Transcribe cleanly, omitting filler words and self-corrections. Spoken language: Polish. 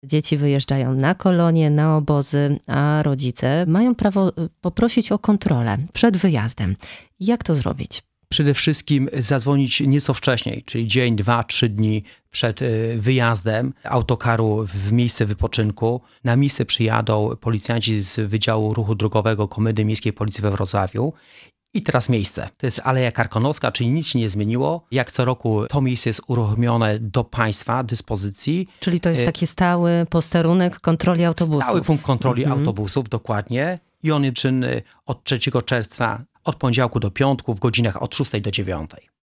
Dzieci wyjeżdżają na kolonie, na obozy, a rodzice mają prawo poprosić o kontrolę przed wyjazdem. Jak to zrobić? Przede wszystkim zadzwonić nieco wcześniej, czyli dzień, 2, 3 dni przed wyjazdem autokaru w miejsce wypoczynku. Na miejsce przyjadą policjanci z Wydziału Ruchu Drogowego Komendy Miejskiej Policji we Wrocławiu. I teraz miejsce. To jest Aleja Karkonoska, czyli nic się nie zmieniło. Jak co roku to miejsce jest uruchomione do państwa dyspozycji. Czyli to jest taki stały posterunek kontroli autobusów. Stały punkt kontroli autobusów, dokładnie. I on jest czynny od 3 czerwca, od poniedziałku do piątku w godzinach od 6 do 9.